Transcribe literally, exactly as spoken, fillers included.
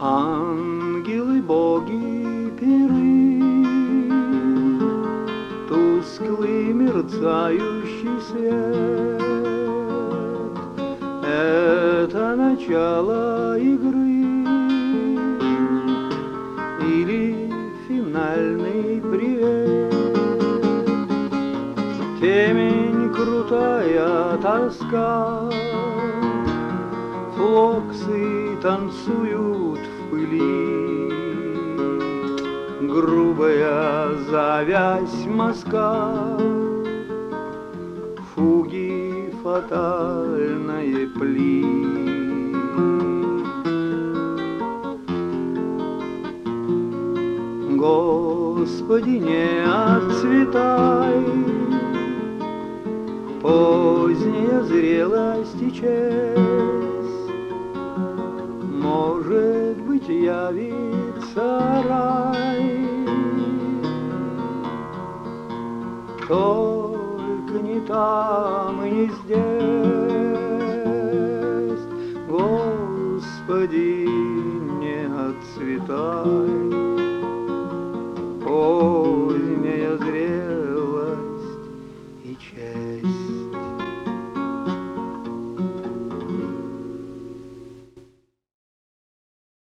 Ангелы, боги, пиры, тусклый мерцающий свет — это начало игры или финальный привет. Темень, крутая тоска, флоксы танцуют в пыли, грубая завязь мазка, фуги, фатальное пли. Господи, не отцветай, поздняя зрелость и честь, может быть, явится рай, только не там и не здесь.